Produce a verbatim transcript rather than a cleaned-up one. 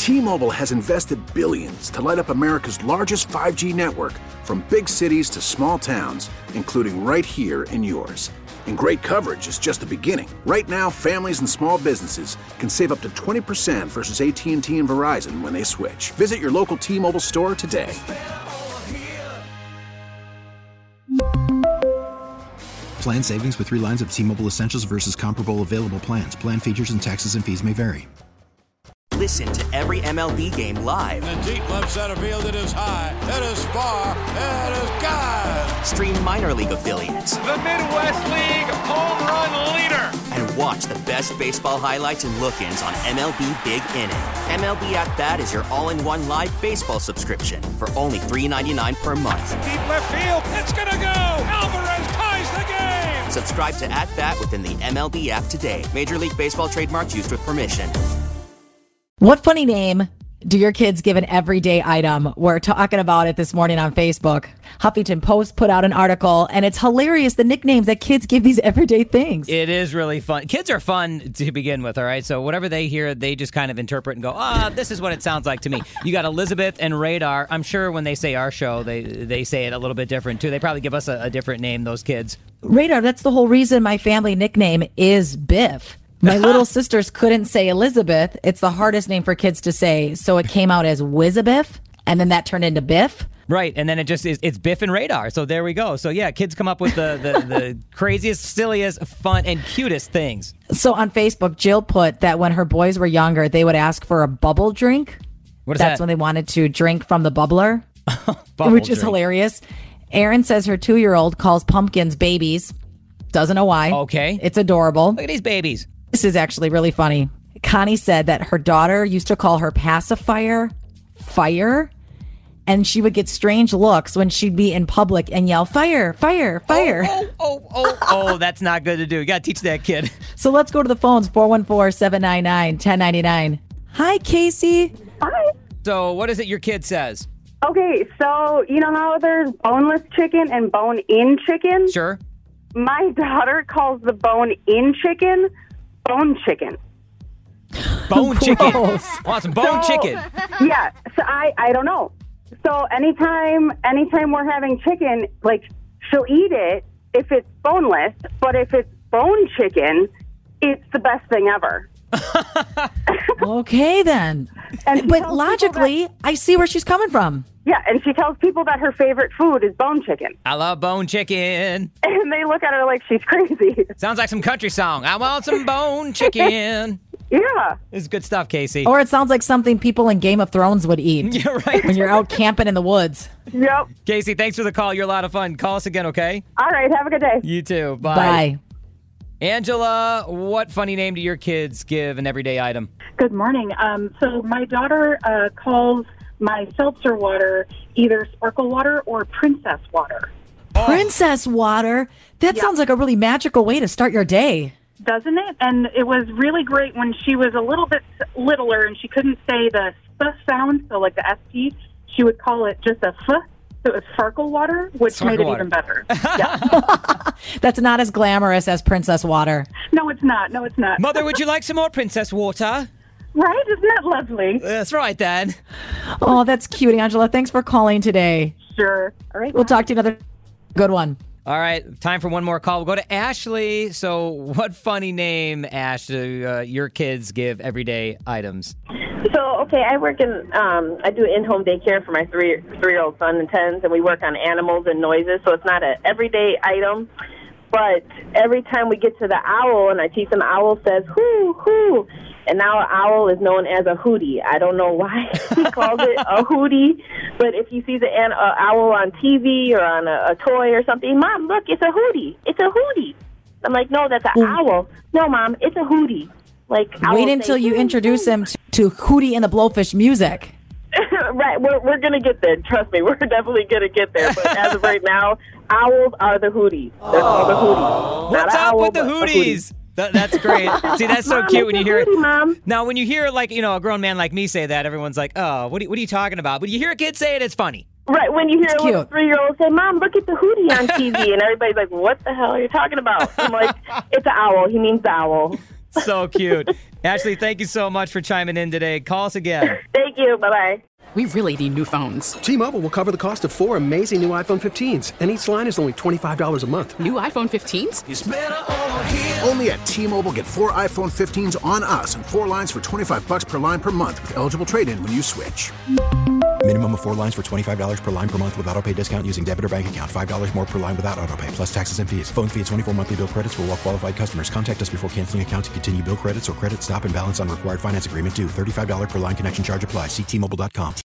T-Mobile has invested billions to light up America's largest five G network, from big cities to small towns, including right here in yours. And great coverage is just the beginning. Right now, families and small businesses can save up to twenty percent versus A T and T and Verizon when they switch. Visit your local T-Mobile store today. Plan savings with three lines of T-Mobile Essentials versus comparable available plans. Plan features and taxes and fees may vary. Listen to every M L B game live. In the deep left center field, it is high, it is far, it is gone. Stream minor league affiliates. The Midwest League home run leader. And watch the best baseball highlights and look-ins on M L B Big Inning. M L B At Bat is your all-in-one live baseball subscription for only three dollars and ninety-nine cents per month. Deep left field, it's gonna go. Alvarez ties the game. Subscribe to At Bat within the M L B app today. Major League Baseball trademarks used with permission. What funny name do your kids give an everyday item? We're talking about it this morning on Facebook. Huffington Post put out an article, and it's hilarious, the nicknames that kids give these everyday things. It is really fun. Kids are fun to begin with, all right? So whatever they hear, they just kind of interpret and go, ah, this is what it sounds like to me. You got Elizabeth and Radar. I'm sure when they say our show, they they say it a little bit different, too. They probably give us a, a different name, those kids. Radar, that's the whole reason my family nickname is Biff. My little sisters couldn't say Elizabeth. It's the hardest name for kids to say, so it came out as Wizabiff, and then that turned into Biff. Right, and then it just is, it's Biff and Radar, so there we go. So yeah, kids come up with the, the, the craziest, silliest, fun, and cutest things. So on Facebook, Jill put that when her boys were younger, they would ask for a bubble drink. What is That's that? when they wanted to drink from the bubbler, Bubble which is drink. hilarious. Erin says her two-year-old calls pumpkins babies. Doesn't know why. Okay. It's adorable. Look at these babies. This is actually really funny. Connie said that her daughter used to call her pacifier fire, and she would get strange looks when she'd be in public and yell, fire, fire, fire. Oh, oh, oh, oh, oh, that's not good to do. You got to teach that kid. So let's go to the phones, four one four, seven nine nine, one zero nine nine. Hi, Casey. Hi. So what is it your kid says? Okay, so you know how there's boneless chicken and bone-in chicken? Sure. My daughter calls the bone-in chicken bone chicken. Bone chicken. Gross. Want some bone So- chicken. Yeah, so I, I don't know. So anytime anytime we're having chicken, like, she'll eat it if it's boneless, but if it's bone chicken, it's the best thing ever. Okay, then. And she But tells logically, people I see where she's coming from. that- yeah, and she tells people that her favorite food is bone chicken. I love bone chicken. And they look at her like she's crazy. Sounds like some country song. I want some bone chicken. Yeah. This is good stuff, Casey. Or it sounds like something people in Game of Thrones would eat You're right. when you're out camping in the woods. Yep. Casey, thanks for the call. You're a lot of fun. Call us again, okay? All right, have a good day. You too. Bye. Bye. Angela, what funny name do your kids give an everyday item? Good morning. Um, so my daughter uh, calls my seltzer water either sparkle water or princess water. Princess water? That Yeah. sounds like a really magical way to start your day. Doesn't it? And it was really great when she was a little bit littler and she couldn't say the S sound, so like the S T. She would call it just a F, so it was sparkle water, which Sparkle made it water. even better. Yeah. That's not as glamorous as princess water. No, it's not. No, it's not. Mother, would you like some more princess water? Right? Isn't that lovely? That's right, then. Oh, that's cute, Angela. Thanks for calling today. Sure. All right. We'll talk to you another good one. All right, time for one more call. We'll go to Ashley. So what funny name, Ash, do uh, your kids give everyday items? So, okay, I work in, um, I do in-home daycare for my three, three-year-old son and tens, and we work on animals and noises, so it's not an everyday item. But every time we get to the owl, and I teach them, owl says, hoo, hoo. And now an owl is known as a hootie. I don't know why he calls it a hootie, but if you see the an, uh, owl on T V or on a, a toy or something, Mom, look, it's a hootie. It's a hootie. I'm like, no, that's an owl. No, Mom, it's a hootie. Like, Wait until you introduce him to, to Hootie and the Blowfish music. Right, we're we're gonna get there. Trust me, we're definitely gonna get there. But as of right now, owls are the hooties. They're called the hooties. What's Not an up owl, with the but a hooties? That, that's great. See, that's so Mom, cute it's when you a hear it. hootie, Mom. Now, when you hear, like, you know, a grown man like me say that, everyone's like, oh, what are, what are you talking about? But you hear a kid say it, it's funny. Right, when you hear It's a little cute. three-year-old say, Mom, look at the hootie on T V, and everybody's like, what the hell are you talking about? I'm like, it's an owl. He means the owl. So cute. Ashley, thank you so much for chiming in today. Call us again. Thank you. Bye-bye. We really need new phones. T-Mobile will cover the cost of four amazing new iPhone fifteens, and each line is only twenty-five dollars a month. New iPhone fifteens? It's better over here. Only at T-Mobile, get four iPhone fifteens on us and four lines for twenty-five bucks per line per month with eligible trade-in when you switch. Minimum of four lines for twenty-five dollars per line per month with autopay discount using debit or bank account. five dollars more per line without autopay, plus taxes and fees. Phone fee at twenty-four monthly bill credits for well-qualified customers. Contact us before canceling account to continue bill credits or credit stop and balance on required finance agreement due. thirty-five dollars per line connection charge applies. See T Mobile dot com.